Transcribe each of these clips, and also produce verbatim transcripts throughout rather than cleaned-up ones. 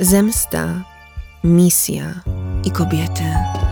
Zemsta, misja i kobiety.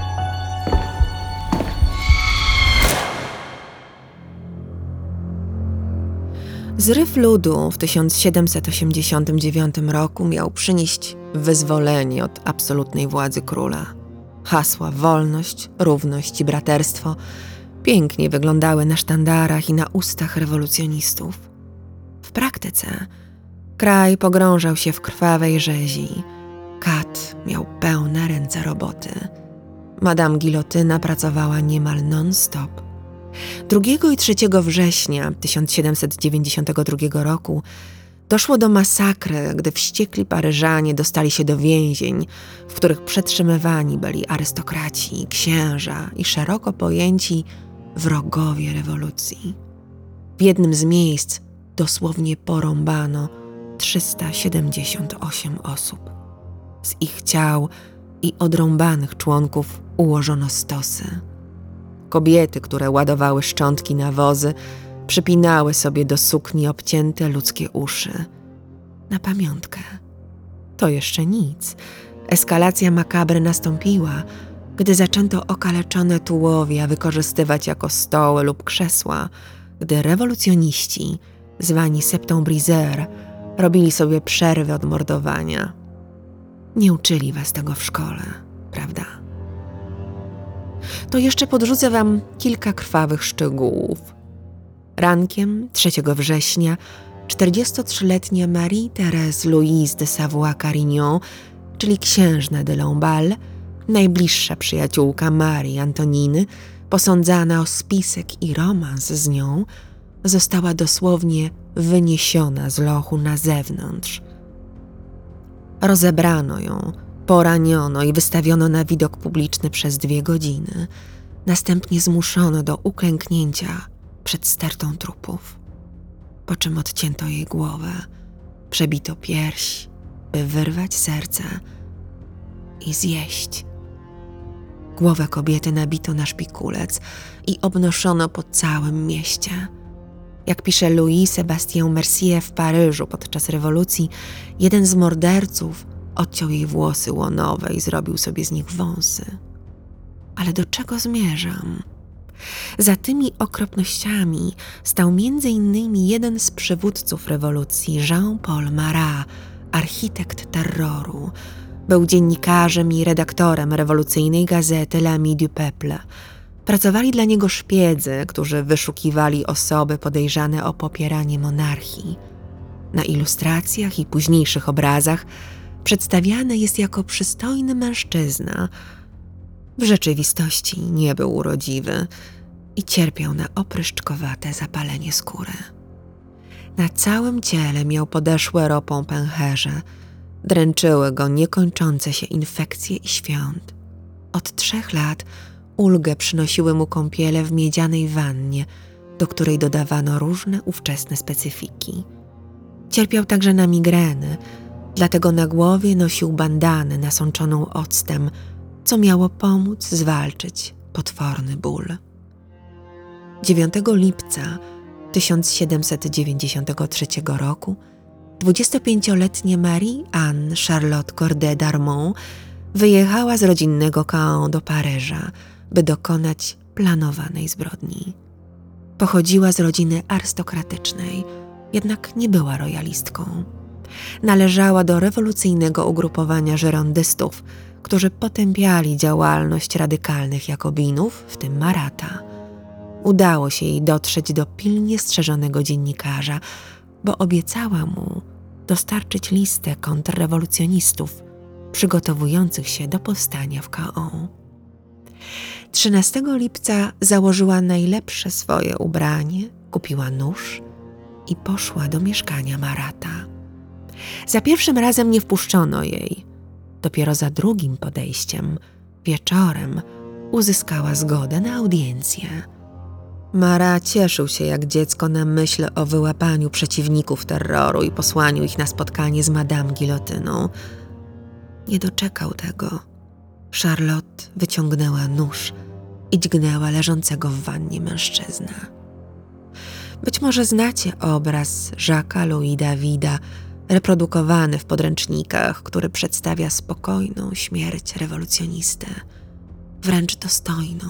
Zryw ludu w tysiąc siedemset osiemdziesiątym dziewiątym roku miał przynieść wyzwolenie od absolutnej władzy króla. Hasła wolność, równość i braterstwo pięknie wyglądały na sztandarach i na ustach rewolucjonistów. W praktyce kraj pogrążał się w krwawej rzezi. Kat miał pełne ręce roboty. Madame Gilotyna pracowała niemal non-stop. drugiego i trzeciego września tysiąc siedemset dziewięćdziesiątego drugiego roku doszło do masakry, gdy wściekli Paryżanie dostali się do więzień, w których przetrzymywani byli arystokraci, księża i szeroko pojęci wrogowie rewolucji. W jednym z miejsc dosłownie porąbano trzysta siedemdziesiąt osiem osób. Z ich ciał i odrąbanych członków ułożono stosy. Kobiety, które ładowały szczątki na wozy, przypinały sobie do sukni obcięte ludzkie uszy. Na pamiątkę. To jeszcze nic. Eskalacja makabry nastąpiła, gdy zaczęto okaleczone tułowia wykorzystywać jako stoły lub krzesła, gdy rewolucjoniści, zwani septembriseurs, robili sobie przerwy od mordowania. Nie uczyli was tego w szkole, prawda? To jeszcze podrzucę wam kilka krwawych szczegółów. Rankiem trzeciego września czterdziestotrzyletnia Marie-Thérèse Louise de Savoie-Carignan, czyli księżna de Lamballe, najbliższa przyjaciółka Marii Antoniny, posądzana o spisek i romans z nią, została dosłownie wyniesiona z lochu na zewnątrz. Rozebrano ją, poraniono i wystawiono na widok publiczny przez dwie godziny. Następnie zmuszono do uklęknięcia przed stertą trupów, po czym odcięto jej głowę, przebito pierś, by wyrwać serce i zjeść. Głowę kobiety nabito na szpikulec i obnoszono po całym mieście. Jak pisze Louis Sébastien Mercier w Paryżu podczas rewolucji, jeden z morderców odciął jej włosy łonowe i zrobił sobie z nich wąsy. Ale do czego zmierzam? Za tymi okropnościami stał między innymi jeden z przywódców rewolucji, Jean-Paul Marat, architekt terroru. Był dziennikarzem i redaktorem rewolucyjnej gazety L'Ami du Peuple. Pracowali dla niego szpiedzy, którzy wyszukiwali osoby podejrzane o popieranie monarchii. Na ilustracjach i późniejszych obrazach przedstawiany jest jako przystojny mężczyzna. W rzeczywistości nie był urodziwy i cierpiał na opryszczkowate zapalenie skóry. Na całym ciele miał podeszłe ropą pęcherze. Dręczyły go niekończące się infekcje i świąt. Od trzech lat ulgę przynosiły mu kąpiele w miedzianej wannie, do której dodawano różne ówczesne specyfiki. Cierpiał także na migreny, dlatego na głowie nosił bandanę nasączoną octem, co miało pomóc zwalczyć potworny ból. dziewiątego lipca tysiąc siedemset dziewięćdziesiątego trzeciego roku dwudziestopięcioletnia Marie-Anne Charlotte Corday d'Armont wyjechała z rodzinnego Caen do Paryża, by dokonać planowanej zbrodni. Pochodziła z rodziny arystokratycznej, jednak nie była royalistką. Należała do rewolucyjnego ugrupowania żyrondystów, którzy potępiali działalność radykalnych jakobinów, w tym Marata. Udało się jej dotrzeć do pilnie strzeżonego dziennikarza, bo obiecała mu dostarczyć listę kontrrewolucjonistów przygotowujących się do powstania w Caen. trzynastego lipca założyła najlepsze swoje ubranie, kupiła nóż i poszła do mieszkania Marata. Za pierwszym razem nie wpuszczono jej. Dopiero za drugim podejściem, wieczorem, uzyskała zgodę na audiencję. Marat cieszył się jak dziecko na myśl o wyłapaniu przeciwników terroru i posłaniu ich na spotkanie z Madame Gilotyną. Nie doczekał tego. Charlotte wyciągnęła nóż i dźgnęła leżącego w wannie mężczyznę. Być może znacie obraz Jacques'a Louis Davida, reprodukowany w podręcznikach, który przedstawia spokojną śmierć rewolucjonistę, wręcz dostojną.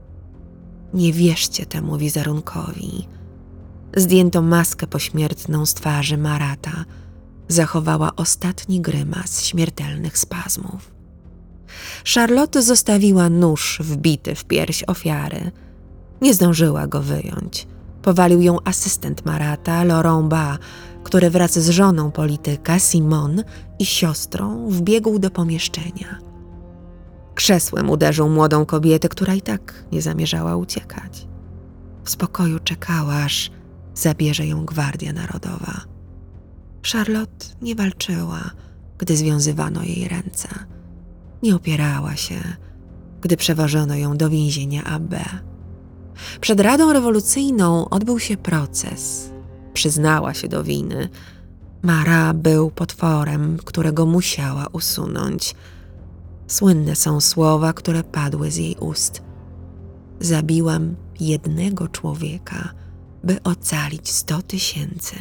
Nie wierzcie temu wizerunkowi. Zdjęto maskę pośmiertną z twarzy Marata. Zachowała ostatni grymas śmiertelnych spazmów. Charlotte zostawiła nóż wbity w pierś ofiary. Nie zdążyła go wyjąć. Powalił ją asystent Marata, Laurent Bas, który wraz z żoną polityka, Simone, i siostrą wbiegł do pomieszczenia. Krzesłem uderzył młodą kobietę, która i tak nie zamierzała uciekać. W spokoju czekała, aż zabierze ją Gwardia Narodowa. Charlotte nie walczyła, gdy związywano jej ręce. Nie opierała się, gdy przewożono ją do więzienia A B. Przed Radą Rewolucyjną odbył się proces. Przyznała się do winy. Marat był potworem, którego musiała usunąć. Słynne są słowa, które padły z jej ust. Zabiłam jednego człowieka, by ocalić sto tysięcy.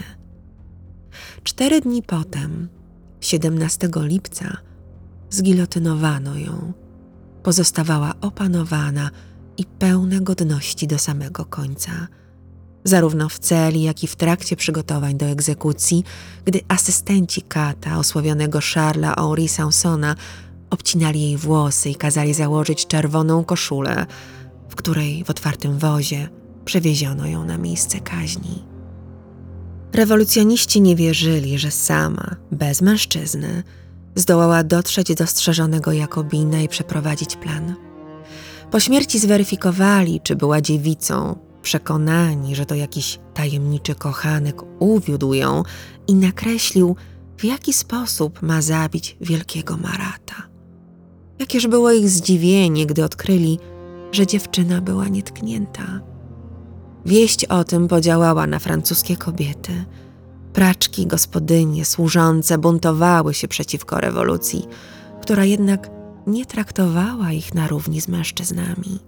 Cztery dni potem, siedemnastego lipca, zgilotynowano ją. Pozostawała opanowana i pełna godności do samego końca. Zarówno w celi, jak i w trakcie przygotowań do egzekucji, gdy asystenci kata, osławionego Charlesa Henri Sansona, obcinali jej włosy i kazali założyć czerwoną koszulę, w której w otwartym wozie przewieziono ją na miejsce kaźni. Rewolucjoniści nie wierzyli, że sama, bez mężczyzny, zdołała dotrzeć do strzeżonego Jakobina i przeprowadzić plan. Po śmierci zweryfikowali, czy była dziewicą, przekonani, że to jakiś tajemniczy kochanek uwiódł ją i nakreślił, w jaki sposób ma zabić wielkiego Marata. Jakież było ich zdziwienie, gdy odkryli, że dziewczyna była nietknięta. Wieść o tym podziałała na francuskie kobiety. Praczki, gospodynie, służące buntowały się przeciwko rewolucji, która jednak nie traktowała ich na równi z mężczyznami.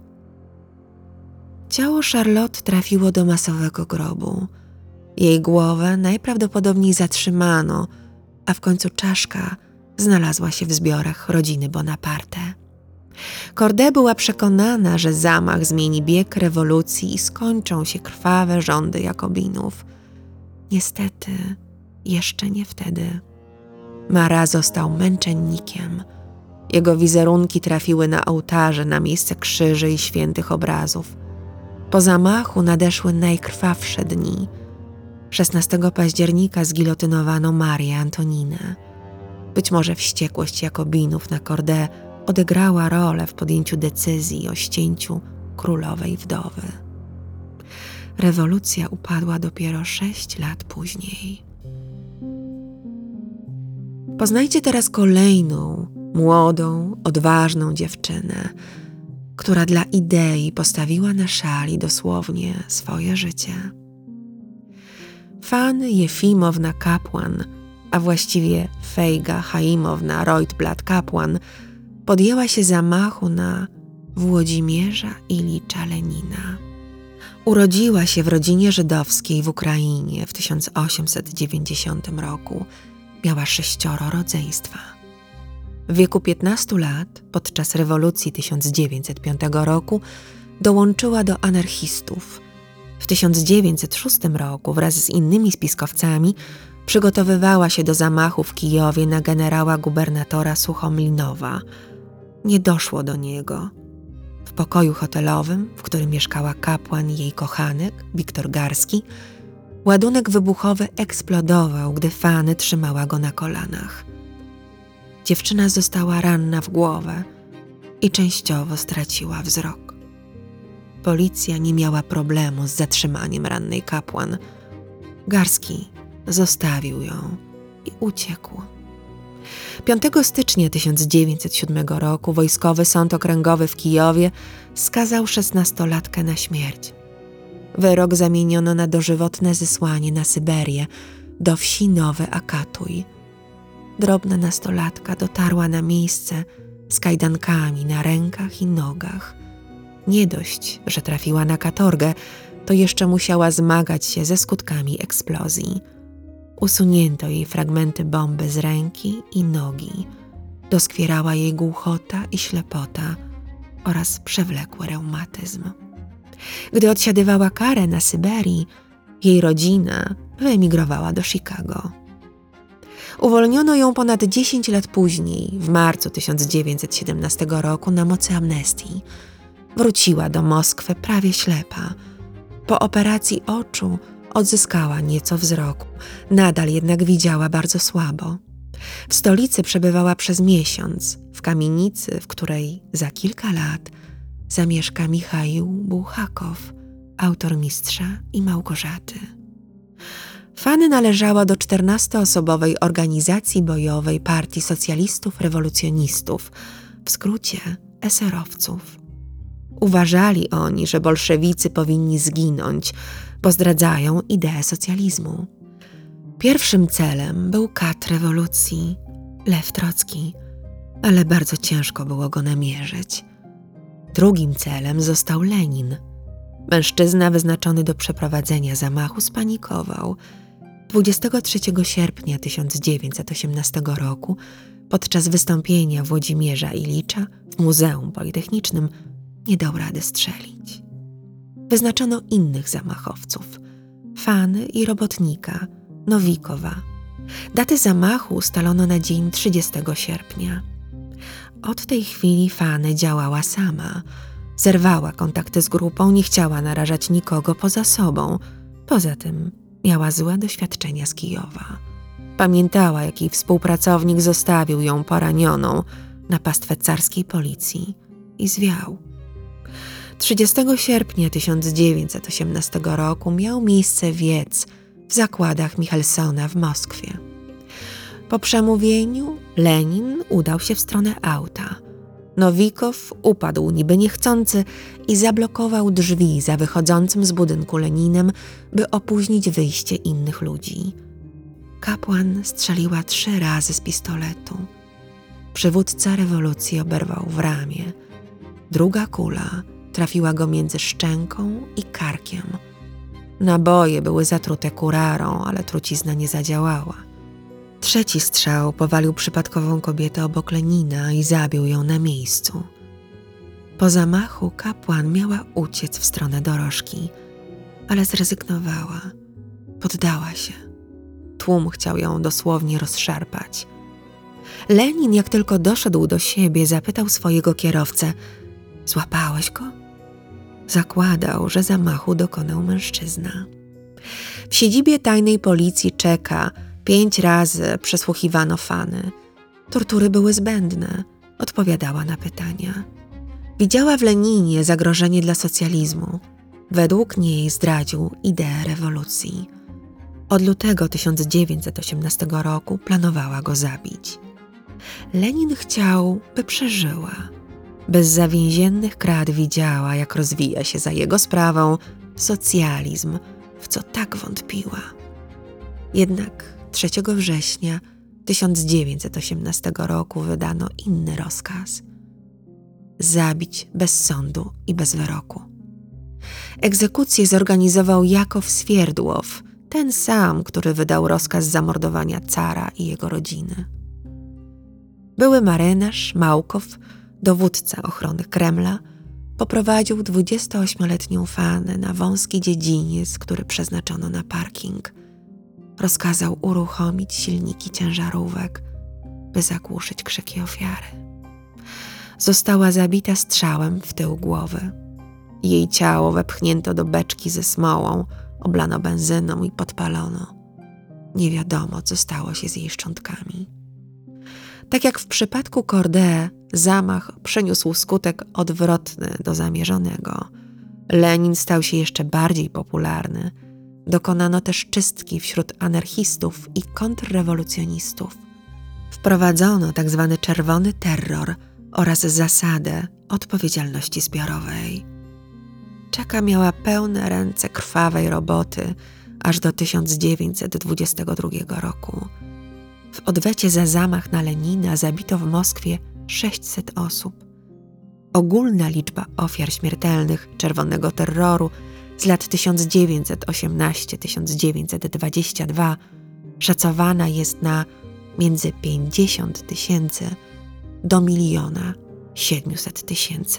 Ciało Charlotte trafiło do masowego grobu. Jej głowę najprawdopodobniej zatrzymano, a w końcu czaszka znalazła się w zbiorach rodziny Bonaparte. Corday była przekonana, że zamach zmieni bieg rewolucji i skończą się krwawe rządy Jakobinów. Niestety, jeszcze nie wtedy. Marat został męczennikiem. Jego wizerunki trafiły na ołtarze na miejsce krzyży i świętych obrazów. Po zamachu nadeszły najkrwawsze dni. szesnastego października zgilotynowano Marię Antoninę. Być może wściekłość Jakobinów na Corday odegrała rolę w podjęciu decyzji o ścięciu królowej wdowy. Rewolucja upadła dopiero sześć lat później. Poznajcie teraz kolejną, młodą, odważną dziewczynę, która dla idei postawiła na szali dosłownie swoje życie. Fanny Jefimowna Kapłan, a właściwie Fejga Chaimowna Reuterblad-Kapłan, podjęła się zamachu na Włodzimierza Ilicza Lenina. Urodziła się w rodzinie żydowskiej w Ukrainie w tysiąc osiemset dziewięćdziesiątym roku. Miała sześcioro rodzeństwa. W wieku piętnastu lat, podczas rewolucji tysiąc dziewięćset piątego roku, dołączyła do anarchistów. W tysiąc dziewięćset szóstym roku wraz z innymi spiskowcami przygotowywała się do zamachu w Kijowie na generała gubernatora Suchomlinowa. Nie doszło do niego. W pokoju hotelowym, w którym mieszkała kapłan i jej kochanek, Wiktor Garski, ładunek wybuchowy eksplodował, gdy Fanny trzymała go na kolanach. Dziewczyna została ranna w głowę i częściowo straciła wzrok. Policja nie miała problemu z zatrzymaniem rannej kapłan. Garski zostawił ją i uciekł. piątego stycznia tysiąc dziewięćset siódmego roku Wojskowy Sąd Okręgowy w Kijowie skazał szesnastolatkę na śmierć. Wyrok zamieniono na dożywotne zesłanie na Syberię, do wsi Nowy Akatuj. Drobna nastolatka dotarła na miejsce z kajdankami na rękach i nogach. Nie dość, że trafiła na katorgę, to jeszcze musiała zmagać się ze skutkami eksplozji. Usunięto jej fragmenty bomby z ręki i nogi. Doskwierała jej głuchota i ślepota oraz przewlekły reumatyzm. Gdy odsiadywała karę na Syberii, jej rodzina wyemigrowała do Chicago. Uwolniono ją ponad dziesięć lat później, w marcu tysiąc dziewięćset siedemnastego roku, na mocy amnestii. Wróciła do Moskwy prawie ślepa. Po operacji oczu odzyskała nieco wzroku, nadal jednak widziała bardzo słabo. W stolicy przebywała przez miesiąc, w kamienicy, w której za kilka lat zamieszka Michaił Bułhakow, autor Mistrza i Małgorzaty. Fanny należała do czternastoosobowej organizacji bojowej Partii Socjalistów Rewolucjonistów, w skrócie eserowców. Uważali oni, że bolszewicy powinni zginąć, bo zdradzają ideę socjalizmu. Pierwszym celem był kat rewolucji, Lew Trocki, ale bardzo ciężko było go namierzyć. Drugim celem został Lenin. Mężczyzna wyznaczony do przeprowadzenia zamachu spanikował. dwudziestego trzeciego sierpnia tysiąc dziewięćset osiemnastego roku podczas wystąpienia Włodzimierza Ilicza w Muzeum Politechnicznym nie dał rady strzelić. Wyznaczono innych zamachowców, Fanny i robotnika, Nowikowa. Datę zamachu ustalono na dzień trzydziestego sierpnia. Od tej chwili Fanny działała sama. Zerwała kontakty z grupą, nie chciała narażać nikogo poza sobą. Poza tym miała złe doświadczenia z Kijowa. Pamiętała, jak jej współpracownik zostawił ją poranioną na pastwę carskiej policji i zwiał. trzydziestego sierpnia tysiąc dziewięćset osiemnastego roku miał miejsce wiec w zakładach Michelsona w Moskwie. Po przemówieniu Lenin udał się w stronę auta. Nowikow upadł niby niechcący i zablokował drzwi za wychodzącym z budynku Leninem, by opóźnić wyjście innych ludzi. Kapłan strzeliła trzy razy z pistoletu. Przywódca rewolucji oberwał w ramię. Druga kula trafiła go między szczęką i karkiem. Naboje były zatrute kurarą, ale trucizna nie zadziałała. Trzeci strzał powalił przypadkową kobietę obok Lenina i zabił ją na miejscu. Po zamachu kapłan miała uciec w stronę dorożki, ale zrezygnowała. Poddała się. Tłum chciał ją dosłownie rozszarpać. Lenin, jak tylko doszedł do siebie, zapytał swojego kierowcę: „Złapałeś go?” Zakładał, że zamachu dokonał mężczyzna. W siedzibie tajnej policji czeka pięć razy przesłuchiwano Fanny. Tortury były zbędne. Odpowiadała na pytania. Widziała w Leninie zagrożenie dla socjalizmu. Według niej zdradził ideę rewolucji. Od lutego tysiąc dziewięćset osiemnastego roku planowała go zabić. Lenin chciał, by przeżyła. Bez zawięziennych krat widziała, jak rozwija się za jego sprawą socjalizm, w co tak wątpiła. Jednak trzeciego września tysiąc dziewięćset osiemnastego roku wydano inny rozkaz: zabić bez sądu i bez wyroku. Egzekucję zorganizował Jakow Swierdłow, ten sam, który wydał rozkaz zamordowania cara i jego rodziny. Były marynarz Małkow, dowódca ochrony Kremla, poprowadził dwudziestoośmioletnią Fannę na wąski dziedziniec, który przeznaczono na parking. Rozkazał uruchomić silniki ciężarówek, by zagłuszyć krzyki ofiary. Została zabita strzałem w tył głowy. Jej ciało wepchnięto do beczki ze smołą, oblano benzyną i podpalono. Nie wiadomo, co stało się z jej szczątkami. Tak jak w przypadku Corday, zamach przyniósł skutek odwrotny do zamierzonego. Lenin stał się jeszcze bardziej popularny. Dokonano też czystki wśród anarchistów i kontrrewolucjonistów. Wprowadzono tzw. czerwony terror oraz zasadę odpowiedzialności zbiorowej. Czeka miała pełne ręce krwawej roboty aż do tysiąc dziewięćset dwudziestego drugiego roku. W odwecie za zamach na Lenina zabito w Moskwie sześćset osób. Ogólna liczba ofiar śmiertelnych czerwonego terroru z lat tysiąc dziewięćset osiemnastego do tysiąc dziewięćset dwudziestego drugiego szacowana jest na między pięćdziesiąt tysięcy do miliona siedmiuset tysięcy.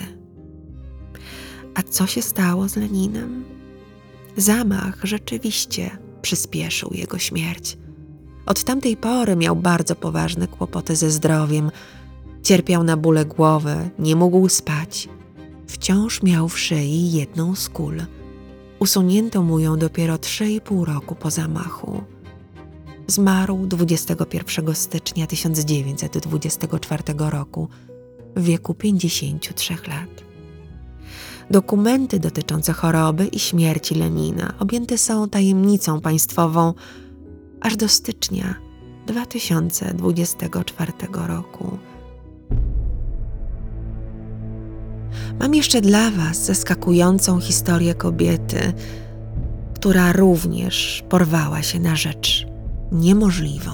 A co się stało z Leninem? Zamach rzeczywiście przyspieszył jego śmierć. Od tamtej pory miał bardzo poważne kłopoty ze zdrowiem. Cierpiał na bóle głowy, nie mógł spać. Wciąż miał w szyi jedną z kul. Usunięto mu ją dopiero trzy i pół roku po zamachu. Zmarł dwudziestego pierwszego stycznia tysiąc dziewięćset dwudziestego czwartego roku w wieku pięćdziesięciu trzech lat. Dokumenty dotyczące choroby i śmierci Lenina objęte są tajemnicą państwową aż do stycznia dwa tysiące dwudziestego czwartego roku. Mam jeszcze dla Was zaskakującą historię kobiety, która również porwała się na rzecz niemożliwą.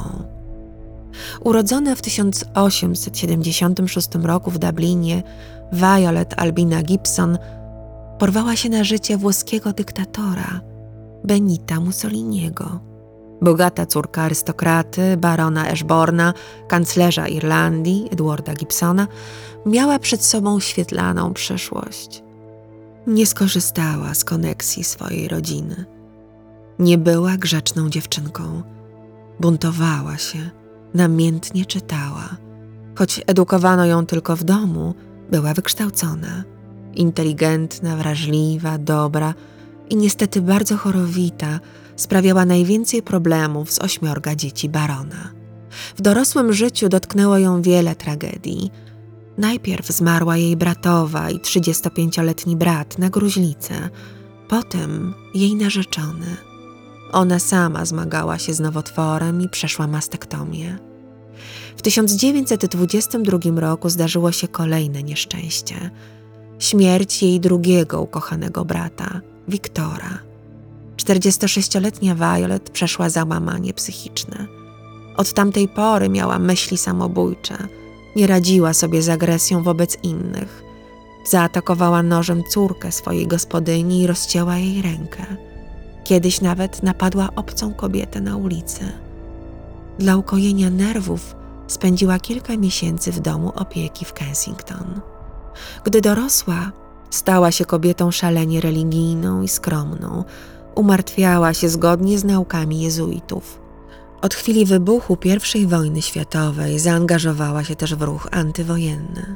Urodzona w tysiąc osiemset siedemdziesiątym szóstym roku w Dublinie, Violet Albina Gibson porwała się na życie włoskiego dyktatora Benita Mussoliniego. Bogata córka arystokraty, barona Ashbourna, kanclerza Irlandii Edwarda Gibsona, miała przed sobą świetlaną przyszłość. Nie skorzystała z koneksji swojej rodziny. Nie była grzeczną dziewczynką. Buntowała się, namiętnie czytała. Choć edukowano ją tylko w domu, była wykształcona. Inteligentna, wrażliwa, dobra i niestety bardzo chorowita, sprawiała najwięcej problemów z ośmiorga dzieci barona. W dorosłym życiu dotknęło ją wiele tragedii. Najpierw zmarła jej bratowa i trzydziestopięcioletni brat na gruźlicę, potem jej narzeczony. Ona sama zmagała się z nowotworem i przeszła mastektomię. W tysiąc dziewięćset dwudziestym drugim roku zdarzyło się kolejne nieszczęście. Śmierć jej drugiego ukochanego brata, Wiktora. czterdziestosześcioletnia Violet przeszła załamanie psychiczne. Od tamtej pory miała myśli samobójcze. Nie radziła sobie z agresją wobec innych. Zaatakowała nożem córkę swojej gospodyni i rozcięła jej rękę. Kiedyś nawet napadła obcą kobietę na ulicy. Dla ukojenia nerwów spędziła kilka miesięcy w domu opieki w Kensington. Gdy dorosła, stała się kobietą szalenie religijną i skromną. Umartwiała się zgodnie z naukami jezuitów. Od chwili wybuchu pierwszej wojny światowej zaangażowała się też w ruch antywojenny.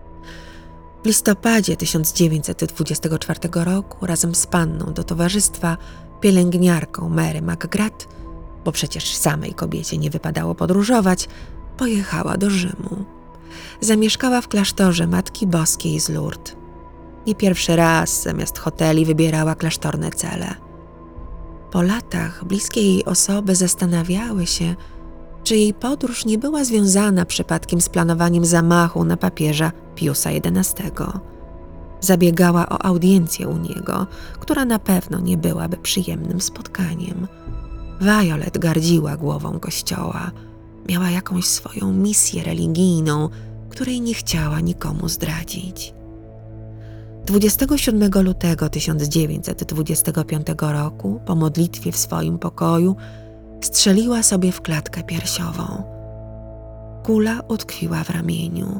W listopadzie tysiąc dziewięćset dwudziestego czwartego roku razem z panną do towarzystwa, pielęgniarką Mary McGrath, bo przecież samej kobiecie nie wypadało podróżować, pojechała do Rzymu. Zamieszkała w klasztorze Matki Boskiej z Lourdes. Nie pierwszy raz zamiast hoteli wybierała klasztorne cele. Po latach bliskie jej osoby zastanawiały się, czy jej podróż nie była związana przypadkiem z planowaniem zamachu na papieża Piusa jedenastego. Zabiegała o audiencję u niego, która na pewno nie byłaby przyjemnym spotkaniem. Violet gardziła głową kościoła. Miała jakąś swoją misję religijną, której nie chciała nikomu zdradzić. dwudziestego siódmego lutego tysiąc dziewięćset dwudziestego piątego roku, po modlitwie w swoim pokoju, strzeliła sobie w klatkę piersiową. Kula utkwiła w ramieniu.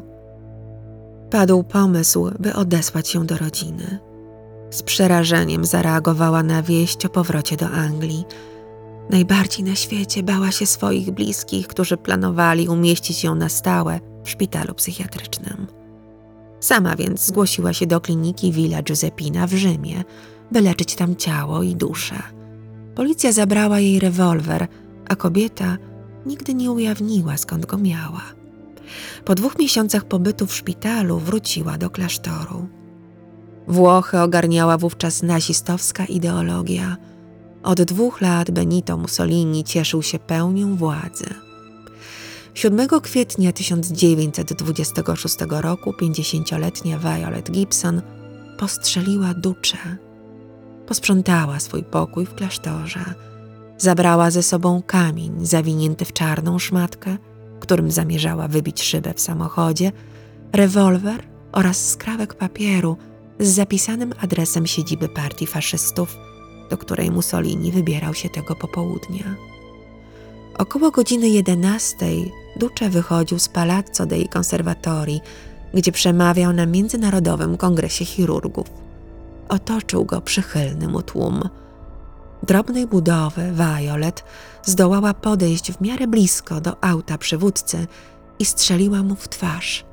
Padł pomysł, by odesłać ją do rodziny. Z przerażeniem zareagowała na wieść o powrocie do Anglii. Najbardziej na świecie bała się swoich bliskich, którzy planowali umieścić ją na stałe w szpitalu psychiatrycznym. Sama więc zgłosiła się do kliniki Villa Giuseppina w Rzymie, by leczyć tam ciało i duszę. Policja zabrała jej rewolwer, a kobieta nigdy nie ujawniła, skąd go miała. Po dwóch miesiącach pobytu w szpitalu wróciła do klasztoru. Włochy ogarniała wówczas nazistowska ideologia. Od dwóch lat Benito Mussolini cieszył się pełnią władzy. siódmego kwietnia tysiąc dziewięćset dwudziestego szóstego roku pięćdziesięcioletnia Violet Gibson postrzeliła Duce. Posprzątała swój pokój w klasztorze. Zabrała ze sobą kamień zawinięty w czarną szmatkę, którym zamierzała wybić szybę w samochodzie, rewolwer oraz skrawek papieru z zapisanym adresem siedziby partii faszystów, do której Mussolini wybierał się tego popołudnia. Około godziny jedenastej Duce wychodził z Palazzo dei Conservatori, gdzie przemawiał na Międzynarodowym Kongresie Chirurgów. Otoczył go przychylny mu tłum. Drobnej budowy Violet zdołała podejść w miarę blisko do auta przywódcy i strzeliła mu w twarz.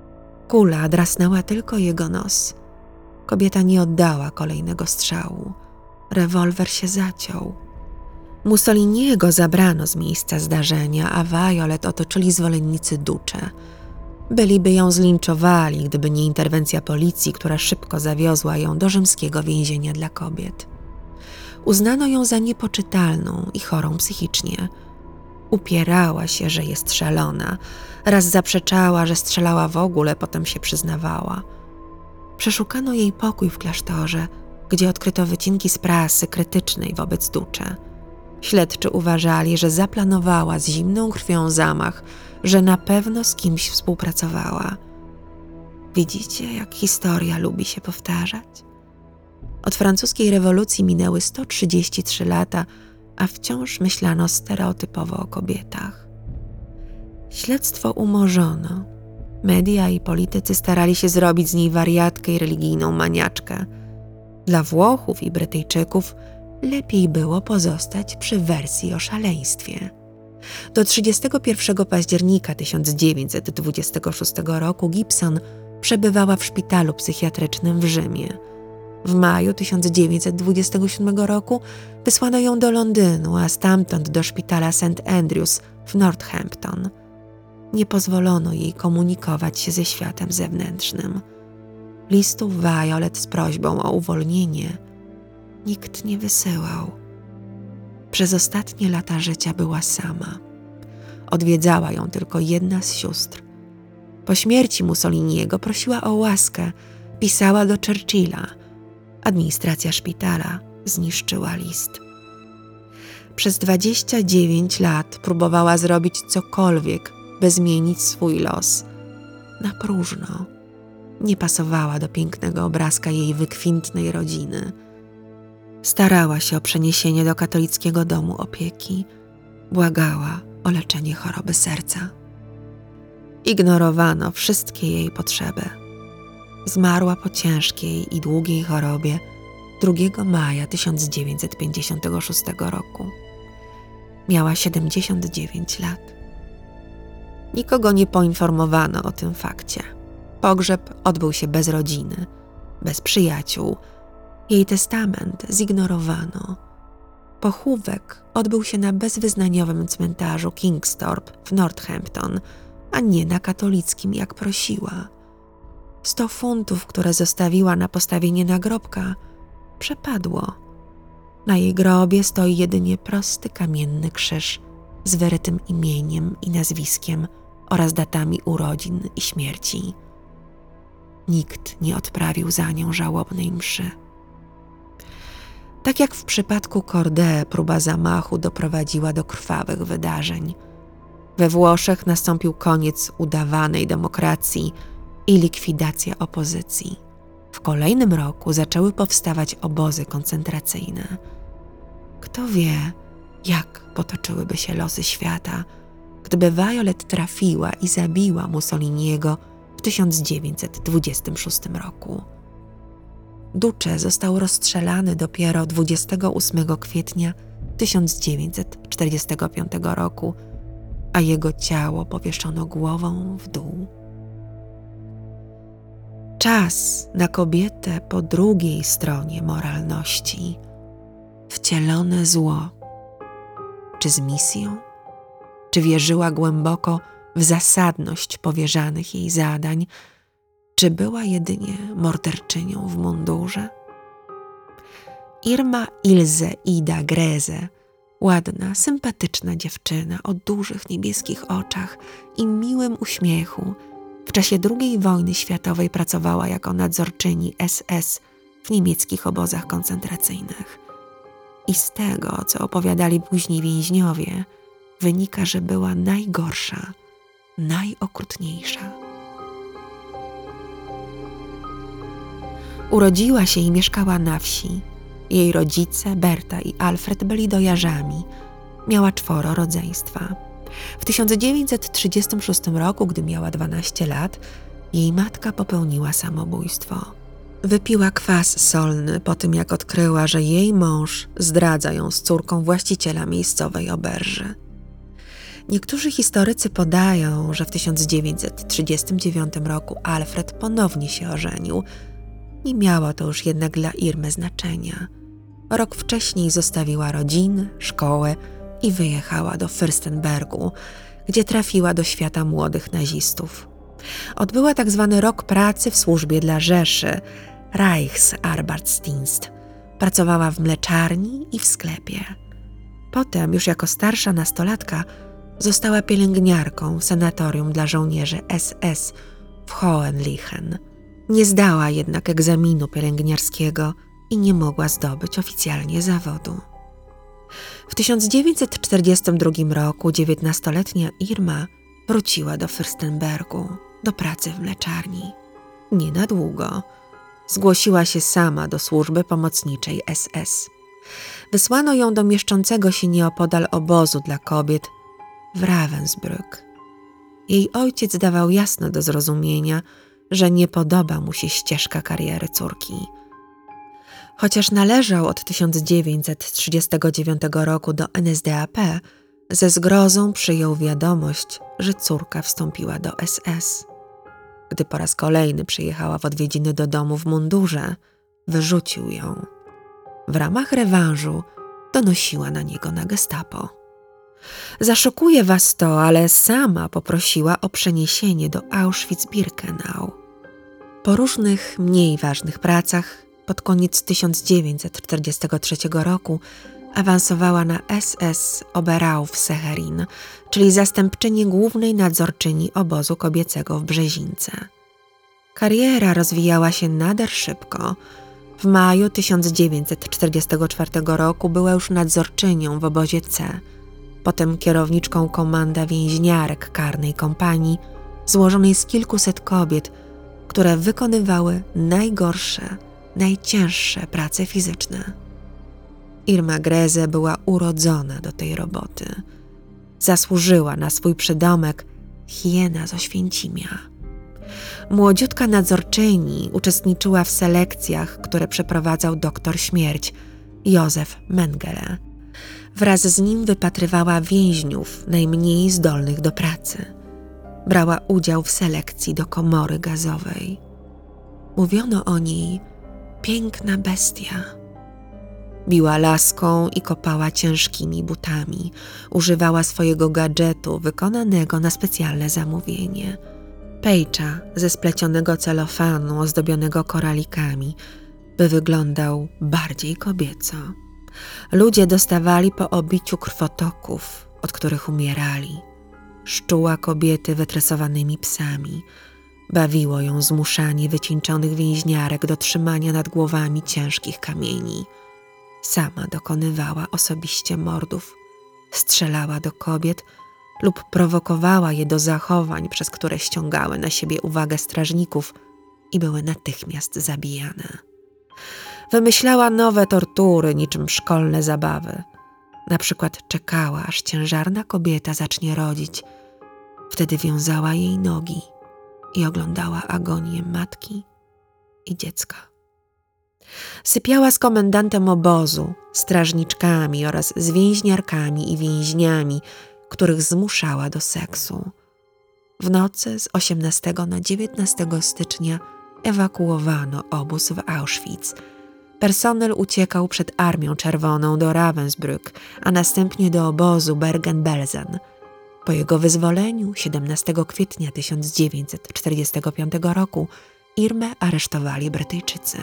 Kula drasnęła tylko jego nos. Kobieta nie oddała kolejnego strzału. Rewolwer się zaciął. Mussoliniego zabrano z miejsca zdarzenia, a Violet otoczyli zwolennicy Duce. Byliby ją zlinczowali, gdyby nie interwencja policji, która szybko zawiozła ją do rzymskiego więzienia dla kobiet. Uznano ją za niepoczytalną i chorą psychicznie. Upierała się, że jest szalona. Raz zaprzeczała, że strzelała w ogóle, potem się przyznawała. Przeszukano jej pokój w klasztorze, gdzie odkryto wycinki z prasy krytycznej wobec Duce. Śledczy uważali, że zaplanowała z zimną krwią zamach, że na pewno z kimś współpracowała. Widzicie, jak historia lubi się powtarzać? Od francuskiej rewolucji minęły sto trzydzieści trzy lata, a wciąż myślano stereotypowo o kobietach. Śledztwo umorzono. Media i politycy starali się zrobić z niej wariatkę i religijną maniaczkę. Dla Włochów i Brytyjczyków lepiej było pozostać przy wersji o szaleństwie. Do trzydziestego pierwszego października tysiąc dziewięćset dwudziestego szóstego roku Gibson przebywała w szpitalu psychiatrycznym w Rzymie. W maju tysiąc dziewięćset dwudziestego siódmego roku wysłano ją do Londynu, a stamtąd do szpitala Saint Andrews w Northampton. Nie pozwolono jej komunikować się ze światem zewnętrznym. Listów Violet z prośbą o uwolnienie nikt nie wysyłał. Przez ostatnie lata życia była sama. Odwiedzała ją tylko jedna z sióstr. Po śmierci Mussoliniego prosiła o łaskę, pisała do Churchilla. Administracja szpitala zniszczyła list. Przez dwadzieścia dziewięć lat próbowała zrobić cokolwiek, by zmienić swój los. Na próżno. Nie pasowała do pięknego obrazka jej wykwintnej rodziny. Starała się o przeniesienie do katolickiego domu opieki. Błagała o leczenie choroby serca. Ignorowano wszystkie jej potrzeby. Zmarła po ciężkiej i długiej chorobie drugiego maja tysiąc dziewięćset pięćdziesiątego szóstego roku. Miała siedemdziesiąt dziewięć lat. Nikogo nie poinformowano o tym fakcie. Pogrzeb odbył się bez rodziny, bez przyjaciół. Jej testament zignorowano. Pochówek odbył się na bezwyznaniowym cmentarzu Kingsthorpe w Northampton, a nie na katolickim, jak prosiła. Sto funtów, które zostawiła na postawienie nagrobka, przepadło. Na jej grobie stoi jedynie prosty kamienny krzyż z wyrytym imieniem i nazwiskiem oraz datami urodzin i śmierci. Nikt nie odprawił za nią żałobnej mszy. Tak jak w przypadku Corday, próba zamachu doprowadziła do krwawych wydarzeń. We Włoszech nastąpił koniec udawanej demokracji i likwidacja opozycji. W kolejnym roku zaczęły powstawać obozy koncentracyjne. Kto wie, jak potoczyłyby się losy świata, gdyby Violet trafiła i zabiła Mussoliniego w tysiąc dziewięćset dwudziestym szóstym roku. Duce został rozstrzelany dopiero dwudziestego ósmego kwietnia tysiąc dziewięćset czterdziestego piątego roku, a jego ciało powieszono głową w dół. Czas na kobietę po drugiej stronie moralności. Wcielone zło. Czy z misją? Czy wierzyła głęboko w zasadność powierzanych jej zadań? Czy była jedynie morderczynią w mundurze? Irma Ilse Ida Greze, ładna, sympatyczna dziewczyna o dużych niebieskich oczach i miłym uśmiechu, w czasie drugiej wojny światowej pracowała jako nadzorczyni S S w niemieckich obozach koncentracyjnych. I z tego, co opowiadali później więźniowie, wynika, że była najgorsza, najokrutniejsza. Urodziła się i mieszkała na wsi. Jej rodzice, Berta i Alfred, byli dojarzami. Miała czworo rodzeństwa. W tysiąc dziewięćset trzydziestym szóstym roku, gdy miała dwanaście lat, jej matka popełniła samobójstwo. Wypiła kwas solny po tym, jak odkryła, że jej mąż zdradza ją z córką właściciela miejscowej oberży. Niektórzy historycy podają, że w tysiąc dziewięćset trzydziestym dziewiątym roku Alfred ponownie się ożenił. Nie miało to już jednak dla Irmy znaczenia. Rok wcześniej zostawiła rodzinę, szkołę i wyjechała do Fürstenbergu, gdzie trafiła do świata młodych nazistów. Odbyła tak zwany rok pracy w służbie dla Rzeszy, Reichsarbeitsdienst. Pracowała w mleczarni i w sklepie. Potem, już jako starsza nastolatka, została pielęgniarką w sanatorium dla żołnierzy S S w Hohenlichen. Nie zdała jednak egzaminu pielęgniarskiego i nie mogła zdobyć oficjalnie zawodu. W tysiąc dziewięćset czterdziestym drugim roku dziewiętnastoletnia Irma wróciła do Fürstenbergu, do pracy w mleczarni. Nie na długo. Zgłosiła się sama do służby pomocniczej S S. Wysłano ją do mieszczącego się nieopodal obozu dla kobiet w Ravensbrück. Jej ojciec dawał jasno do zrozumienia, że nie podoba mu się ścieżka kariery córki. Chociaż należał od tysiąc dziewięćset trzydziestego dziewiątego roku do N S D A P, ze zgrozą przyjął wiadomość, że córka wstąpiła do S S. Gdy po raz kolejny przyjechała w odwiedziny do domu w mundurze, wyrzucił ją. W ramach rewanżu donosiła na niego na gestapo. Zaszokuje was to, ale sama poprosiła o przeniesienie do Auschwitz-Birkenau. Po różnych, mniej ważnych pracach pod koniec tysiąc dziewięćset czterdziestego trzeciego roku awansowała na S S Oberaufseherin, czyli zastępczynię głównej nadzorczyni obozu kobiecego w Brzezince. Kariera rozwijała się nader szybko. W maju tysiąc dziewięćset czterdziestego czwartego roku była już nadzorczynią w obozie C, potem kierowniczką komanda więźniarek karnej kompanii, złożonej z kilkuset kobiet, które wykonywały najgorsze, najcięższe prace fizyczne. Irma Greze była urodzona do tej roboty. Zasłużyła na swój przydomek hiena z Oświęcimia. Młodziutka nadzorczyni uczestniczyła w selekcjach, które przeprowadzał doktor śmierć, Józef Mengele. Wraz z nim wypatrywała więźniów najmniej zdolnych do pracy. Brała udział w selekcji do komory gazowej. Mówiono o niej piękna bestia. Biła laską i kopała ciężkimi butami. Używała swojego gadżetu wykonanego na specjalne zamówienie. Pejcza ze splecionego celofanu ozdobionego koralikami, by wyglądał bardziej kobieco. Ludzie dostawali po obiciu krwotoków, od których umierali. Szczuła kobiety wytresowanymi psami. Bawiło ją zmuszanie wycieńczonych więźniarek do trzymania nad głowami ciężkich kamieni. Sama dokonywała osobiście mordów, strzelała do kobiet lub prowokowała je do zachowań, przez które ściągały na siebie uwagę strażników i były natychmiast zabijane. Wymyślała nowe tortury niczym szkolne zabawy. Na przykład czekała, aż ciężarna kobieta zacznie rodzić. Wtedy wiązała jej nogi i oglądała agonię matki i dziecka. Sypiała z komendantem obozu, strażniczkami oraz z więźniarkami i więźniami, których zmuszała do seksu. W nocy z osiemnastego na dziewiętnastego stycznia ewakuowano obóz w Auschwitz. Personel uciekał przed Armią Czerwoną do Ravensbrück, a następnie do obozu Bergen-Belsen. Po jego wyzwoleniu siedemnastego kwietnia tysiąc dziewięćset czterdziestego piątego roku Irmę aresztowali Brytyjczycy.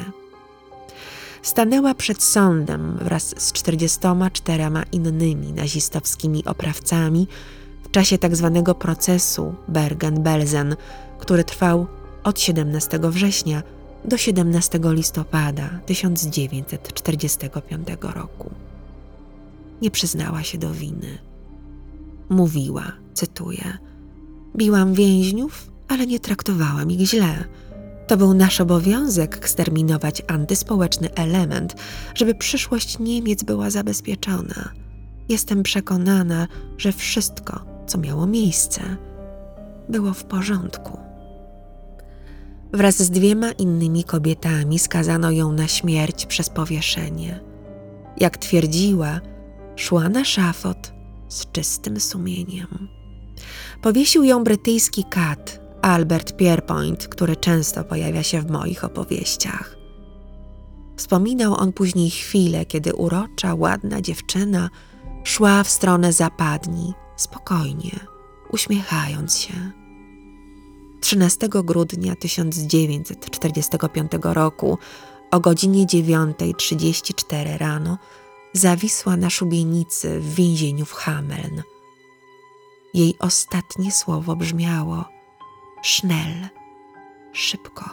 Stanęła przed sądem wraz z czterdziestoma czterema innymi nazistowskimi oprawcami w czasie tzw. procesu Bergen-Belsen, który trwał od siedemnastego września do siedemnastego listopada tysiąc dziewięćset czterdziestego piątego roku. Nie przyznała się do winy. Mówiła, cytuję: biłam więźniów, ale nie traktowałam ich źle. To był nasz obowiązek eksterminować antyspołeczny element, żeby przyszłość Niemiec była zabezpieczona. Jestem przekonana, że wszystko, co miało miejsce, było w porządku. Wraz z dwiema innymi kobietami skazano ją na śmierć przez powieszenie. Jak twierdziła, szła na szafot z czystym sumieniem. Powiesił ją brytyjski kat Albert Pierpoint, który często pojawia się w moich opowieściach. Wspominał on później chwilę, kiedy urocza, ładna dziewczyna szła w stronę zapadni, spokojnie, uśmiechając się. trzynastego grudnia tysiąc dziewięćset czterdziestego piątego roku o godzinie dziewiąta trzydzieści cztery rano zawisła na szubienicy w więzieniu w Hameln. Jej ostatnie słowo brzmiało: schnell, szybko.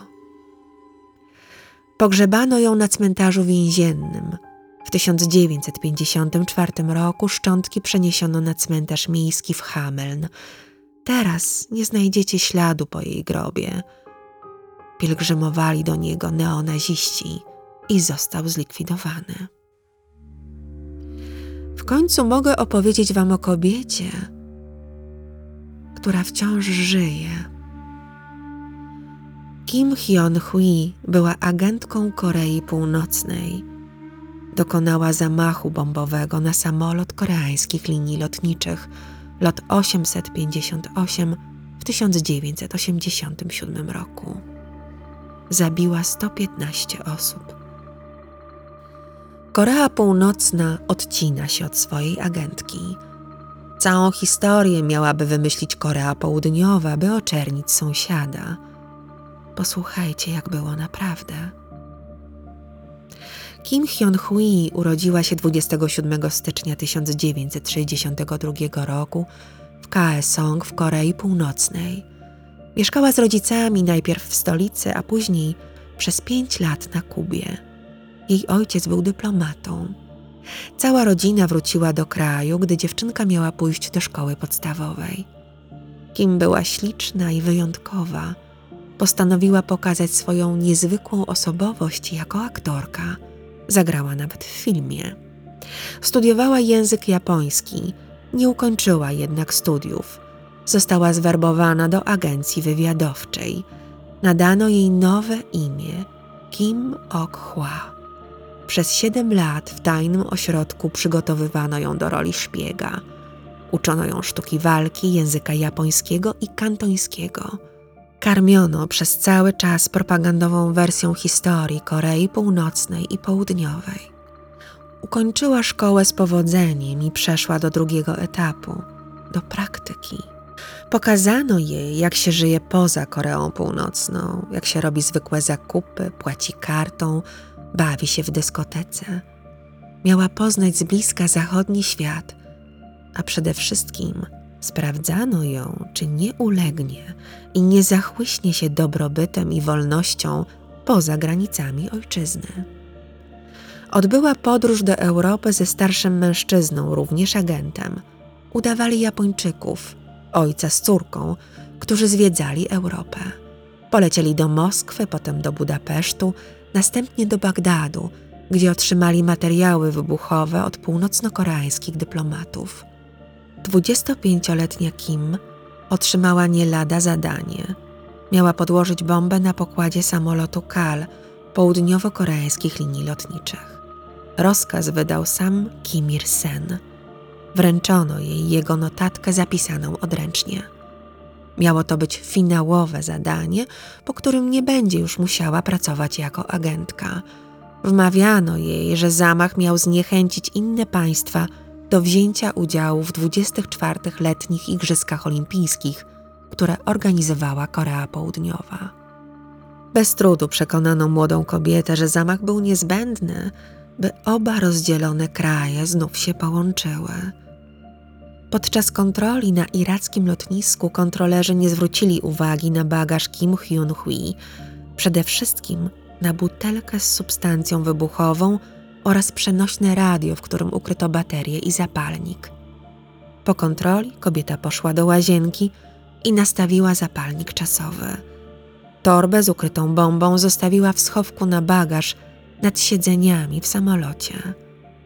Pogrzebano ją na cmentarzu więziennym. W tysiąc dziewięćset pięćdziesiątym czwartym roku szczątki przeniesiono na cmentarz miejski w Hameln. Teraz nie znajdziecie śladu po jej grobie. Pielgrzymowali do niego neonaziści i został zlikwidowany. W końcu mogę opowiedzieć wam o kobiecie, która wciąż żyje. Kim Hyun-hui była agentką Korei Północnej. Dokonała zamachu bombowego na samolot koreańskich linii lotniczych lot osiemset pięćdziesiąt osiem w tysiąc dziewięćset osiemdziesiątym siódmym roku. Zabiła sto piętnaście osób. Korea Północna odcina się od swojej agentki. Całą historię miałaby wymyślić Korea Południowa, by oczernić sąsiada. Posłuchajcie, jak było naprawdę. Kim Hyun-hui urodziła się dwudziestego siódmego stycznia tysiąc dziewięćset sześćdziesiątego drugiego roku w Kaesong w Korei Północnej. Mieszkała z rodzicami najpierw w stolicy, a później przez pięć lat na Kubie. Jej ojciec był dyplomatą. Cała rodzina wróciła do kraju, gdy dziewczynka miała pójść do szkoły podstawowej. Kim była śliczna i wyjątkowa. Postanowiła pokazać swoją niezwykłą osobowość jako aktorka. Zagrała nawet w filmie. Studiowała język japoński, nie ukończyła jednak studiów. Została zwerbowana do agencji wywiadowczej. Nadano jej nowe imię Kim Ok-hwa. Przez siedem lat w tajnym ośrodku przygotowywano ją do roli szpiega. Uczono ją sztuki walki, języka japońskiego i kantońskiego. Karmiono przez cały czas propagandową wersją historii Korei Północnej i Południowej. Ukończyła szkołę z powodzeniem i przeszła do drugiego etapu, do praktyki. Pokazano jej, jak się żyje poza Koreą Północną, jak się robi zwykłe zakupy, płaci kartą, bawi się w dyskotece. Miała poznać z bliska zachodni świat, a przede wszystkim sprawdzano ją, czy nie ulegnie i nie zachłyśnie się dobrobytem i wolnością poza granicami ojczyzny. Odbyła podróż do Europy ze starszym mężczyzną, również agentem. Udawali Japończyków, ojca z córką, którzy zwiedzali Europę. Polecieli do Moskwy, potem do Budapesztu, następnie do Bagdadu, gdzie otrzymali materiały wybuchowe od północno-koreańskich dyplomatów. Dwudziestopięcioletnia Kim otrzymała nie lada zadanie. Miała podłożyć bombę na pokładzie samolotu K A L południowo-koreańskich linii lotniczych. Rozkaz wydał sam Kim Il-sen. Wręczono jej jego notatkę zapisaną odręcznie. Miało to być finałowe zadanie, po którym nie będzie już musiała pracować jako agentka. Wmawiano jej, że zamach miał zniechęcić inne państwa do wzięcia udziału w dwudziestych czwartych letnich Igrzyskach Olimpijskich, które organizowała Korea Południowa. Bez trudu przekonano młodą kobietę, że zamach był niezbędny, by oba rozdzielone kraje znów się połączyły. Podczas kontroli na irackim lotnisku kontrolerzy nie zwrócili uwagi na bagaż Kim Hyun-hui, przede wszystkim na butelkę z substancją wybuchową oraz przenośne radio, w którym ukryto baterię i zapalnik. Po kontroli kobieta poszła do łazienki i nastawiła zapalnik czasowy. Torbę z ukrytą bombą zostawiła w schowku na bagaż nad siedzeniami w samolocie.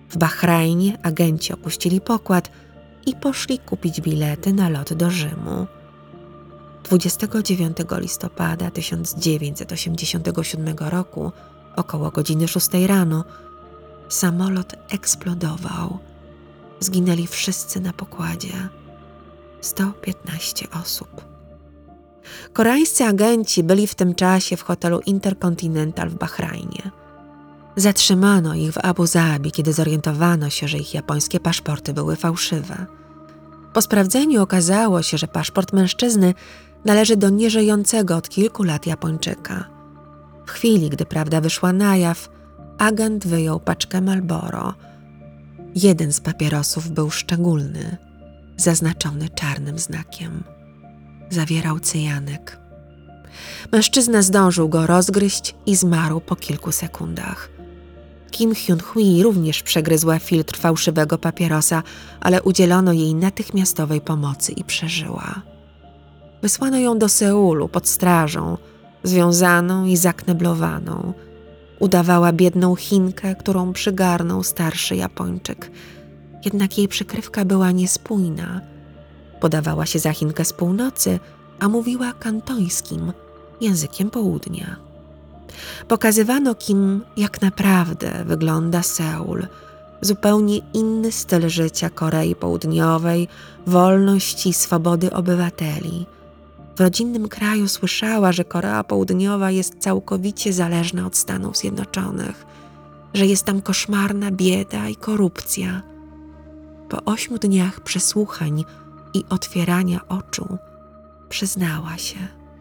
W Bahrajnie agenci opuścili pokład i poszli kupić bilety na lot do Rzymu. dwudziestego dziewiątego listopada tysiąc dziewięćset osiemdziesiątego siódmego roku, około godziny szóstej rano, samolot eksplodował. Zginęli wszyscy na pokładzie. sto piętnaście osób. Koreańscy agenci byli w tym czasie w hotelu Intercontinental w Bahrajnie. Zatrzymano ich w Abu Zabi, kiedy zorientowano się, że ich japońskie paszporty były fałszywe. Po sprawdzeniu okazało się, że paszport mężczyzny należy do nieżyjącego od kilku lat Japończyka. W chwili, gdy prawda wyszła na jaw, agent wyjął paczkę Marlboro. Jeden z papierosów był szczególny, zaznaczony czarnym znakiem. Zawierał cyjanek. Mężczyzna zdążył go rozgryźć i zmarł po kilku sekundach. Kim Hyun-hui również przegryzła filtr fałszywego papierosa, ale udzielono jej natychmiastowej pomocy i przeżyła. Wysłano ją do Seulu pod strażą, związaną i zakneblowaną. Udawała biedną Chinkę, którą przygarnął starszy Japończyk. Jednak jej przykrywka była niespójna. Podawała się za Chinkę z północy, a mówiła kantońskim, językiem południa. Pokazywano Kim, jak naprawdę wygląda Seul, zupełnie inny styl życia Korei Południowej, wolności i swobody obywateli. W rodzinnym kraju słyszała, że Korea Południowa jest całkowicie zależna od Stanów Zjednoczonych, że jest tam koszmarna bieda i korupcja. Po ośmiu dniach przesłuchań i otwierania oczu przyznała się.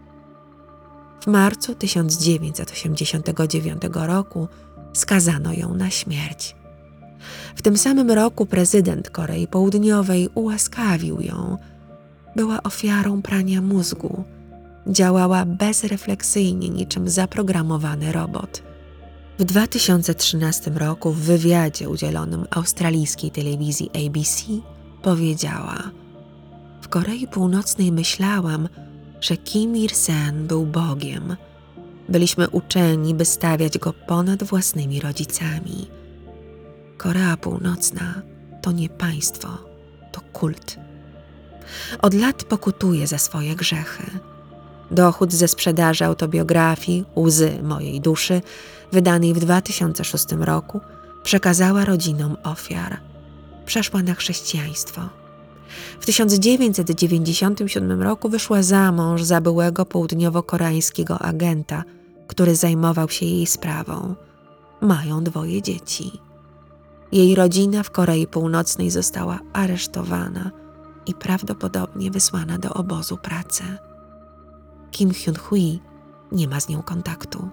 W marcu tysiąc dziewięćset osiemdziesiątego dziewiątego roku skazano ją na śmierć. W tym samym roku prezydent Korei Południowej ułaskawił ją. Była ofiarą prania mózgu. Działała bezrefleksyjnie, niczym zaprogramowany robot. W dwa tysiące trzynastym roku w wywiadzie udzielonym australijskiej telewizji A B C powiedziała: w Korei Północnej myślałam, że Kim Il-sen był Bogiem. Byliśmy uczeni, by stawiać go ponad własnymi rodzicami. Korea Północna to nie państwo, to kult. Od lat pokutuje za swoje grzechy. Dochód ze sprzedaży autobiografii Łzy mojej duszy, wydanej w dwa tysiące szóstym roku, przekazała rodzinom ofiar. Przeszła na chrześcijaństwo. W tysiąc dziewięćset dziewięćdziesiątym siódmym roku wyszła za mąż za byłego południowo-koreańskiego agenta, który zajmował się jej sprawą. Mają dwoje dzieci. Jej rodzina w Korei Północnej została aresztowana i prawdopodobnie wysłana do obozu pracy. Kim Hyun-hui nie ma z nią kontaktu.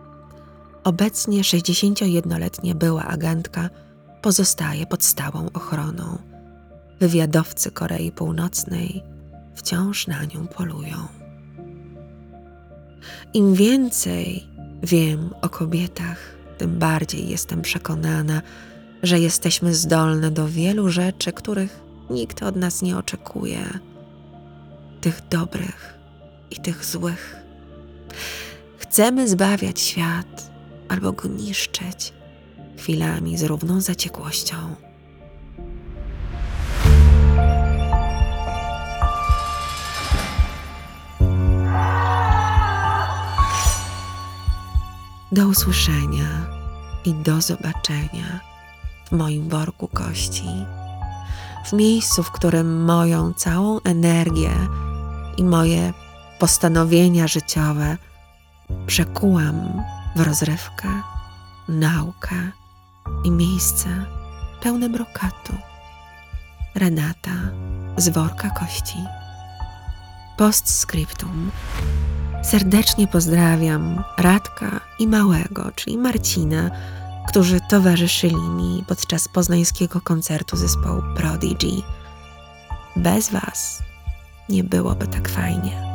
Obecnie sześćdziesięciojednoletnia była agentka pozostaje pod stałą ochroną. Wywiadowcy Korei Północnej wciąż na nią polują. Im więcej wiem o kobietach, tym bardziej jestem przekonana, że jesteśmy zdolne do wielu rzeczy, których nikt od nas nie oczekuje. Tych dobrych i tych złych. Chcemy zbawiać świat albo go niszczyć, chwilami z równą zaciekłością. Do usłyszenia i do zobaczenia w moim worku kości, w miejscu, w którym moją całą energię i moje postanowienia życiowe przekułam w rozrywkę, naukę i miejsce pełne brokatu. Renata z worka kości. Postscriptum. Serdecznie pozdrawiam Radka i Małego, czyli Marcina, którzy towarzyszyli mi podczas poznańskiego koncertu zespołu Prodigy. Bez was nie byłoby tak fajnie.